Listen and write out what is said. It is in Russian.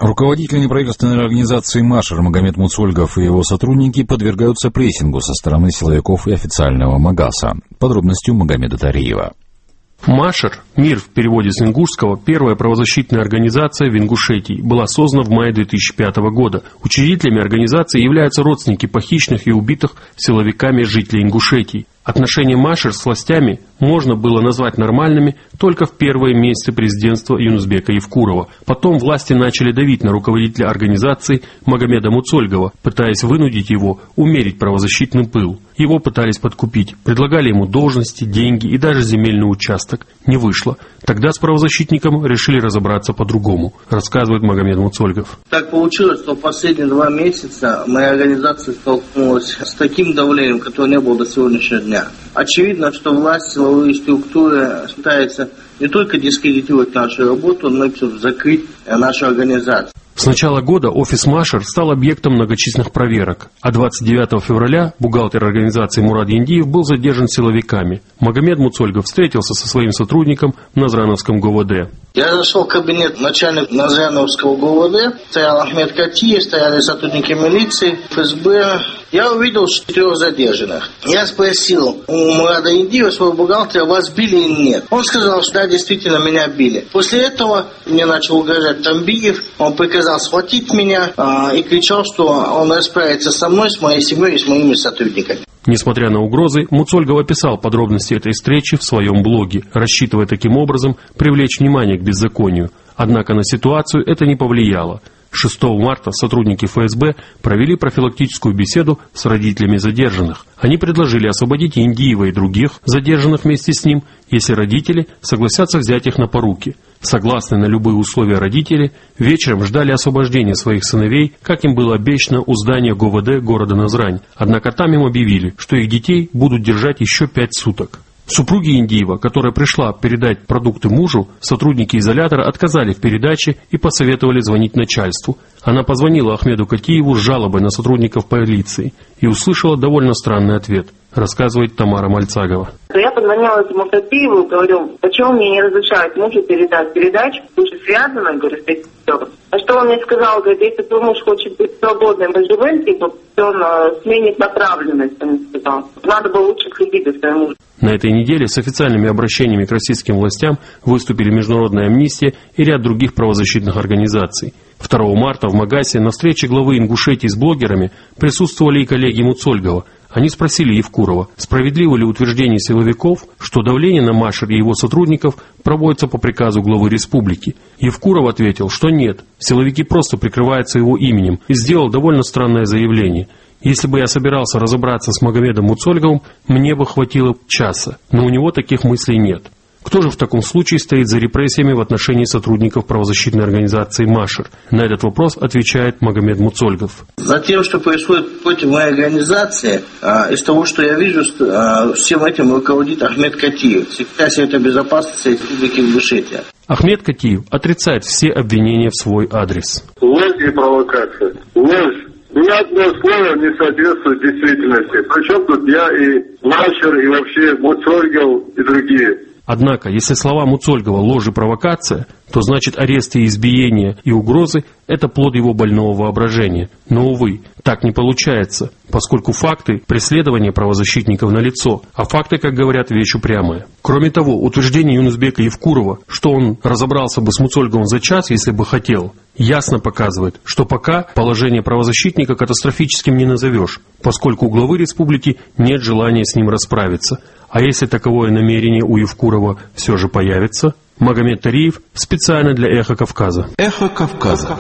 Руководитель неправительственной организации «Машер» Магомед Муцольгов и его сотрудники подвергаются прессингу со стороны силовиков и официального МАГАСа. Подробности у Магомеда Тариева. «Машер», мир в переводе с ингушского, первая правозащитная организация в Ингушетии, была создана в мае 2005 года. Учредителями организации являются родственники похищенных и убитых силовиками жителей Ингушетии. Отношения Машер с властями можно было назвать нормальными только в первые месяцы президентства Юнусбека Евкурова. Потом власти начали давить на руководителя организации Магомеда Муцольгова, пытаясь вынудить его умерить правозащитный пыл. Его пытались подкупить, предлагали ему должности, деньги и даже земельный участок. Не вышло. Тогда с правозащитником решили разобраться по-другому, рассказывает Магомед Муцольгов. Так получилось, что в последние 2 месяца моя организация столкнулась с таким давлением, которого не было до сегодняшнего дня. Очевидно, что власть, силовые структуры пытаются не только дискредитировать нашу работу, но и закрыть нашу организацию. С начала года офис Машер стал объектом многочисленных проверок, а 29 февраля бухгалтер организации Мурад Яндиев был задержан силовиками. Магомед Муцольгов встретился со своим сотрудником в Назрановском ГУВД. Я зашел в кабинет начальника Назрановского ГУВД, стоял Ахмед Катиев, стояли сотрудники милиции, ФСБ. Я увидел 4 задержанных. Я спросил у Мурада Яндиева, своего бухгалтера, вас били или нет? Он сказал, что да, действительно меня били. После этого мне начал угрожать Тамбиев, он приказал схватить меня и кричал, что он расправится со мной, с моей семьей и с моими сотрудниками. Несмотря на угрозы, Муцольгов описал подробности этой встречи в своем блоге, рассчитывая таким образом привлечь внимание к беззаконию. Однако на ситуацию это не повлияло. 6 марта сотрудники ФСБ провели профилактическую беседу с родителями задержанных. Они предложили освободить Яндиева и других задержанных вместе с ним, если родители согласятся взять их на поруки. Согласные на любые условия родители вечером ждали освобождения своих сыновей, как им было обещано у здания ГУВД города Назрань. Однако там им объявили, что их детей будут держать еще 5 суток. Супруги Яндиева, которая пришла передать продукты мужу, сотрудники изолятора отказали в передаче и посоветовали звонить начальству. Она позвонила Ахмеду Катиеву с жалобой на сотрудников полиции и услышала довольно странный ответ, рассказывает Тамара Мальцагова. Я позвонила этому Катиеву и говорю, почему мне не разрешают мужу передать передачу, вы же связаны, говорю, с этим. А что он мне сказал, говорит, если твой муж хочет быть свободным и живым, типа, он сменит направленность, он сказал. Надо было лучше следить за своим мужем. На этой неделе с официальными обращениями к российским властям выступили Международная амнистия и ряд других правозащитных организаций. 2 марта в МАГАСе на встрече главы Ингушетии с блогерами присутствовали и коллеги Муцольгова. Они спросили Евкурова, справедливо ли утверждение силовиков, что давление на Машер и его сотрудников проводится по приказу главы республики. Евкуров ответил, что нет, силовики просто прикрываются его именем, и сделал довольно странное заявление. Если бы я собирался разобраться с Магомедом Муцольговым, мне бы хватило часа, но у него таких мыслей нет. Кто же в таком случае стоит за репрессиями в отношении сотрудников правозащитной организации «Машер»? На этот вопрос отвечает Магомед Муцольгов. За тем, что происходит против моей организации, из того, что я вижу, всем этим руководит Ахмед Катиев, секретарь Совета безопасности Республики Ингушетия. Ахмед Катиев отрицает все обвинения в свой адрес. Ложь и провокация. Ложь. Ни одно слово не соответствует действительности. Причем тут я и Машер, и вообще Муцольгов и другие. Однако, если слова Муцольгова ложь и провокация, то значит аресты, избиения и угрозы – это плод его больного воображения. Но, увы, так не получается, поскольку факты преследования правозащитников налицо, а факты, как говорят, вещь упрямая. Кроме того, утверждение Юнусбека Евкурова, что он разобрался бы с Муцольговым за час, если бы хотел, ясно показывает, что пока положение правозащитника катастрофическим не назовешь, поскольку у главы республики нет желания с ним расправиться. А если таковое намерение у Евкурова все же появится? Магомед Тариев специально для «Эхо Кавказа». «Эхо Кавказа».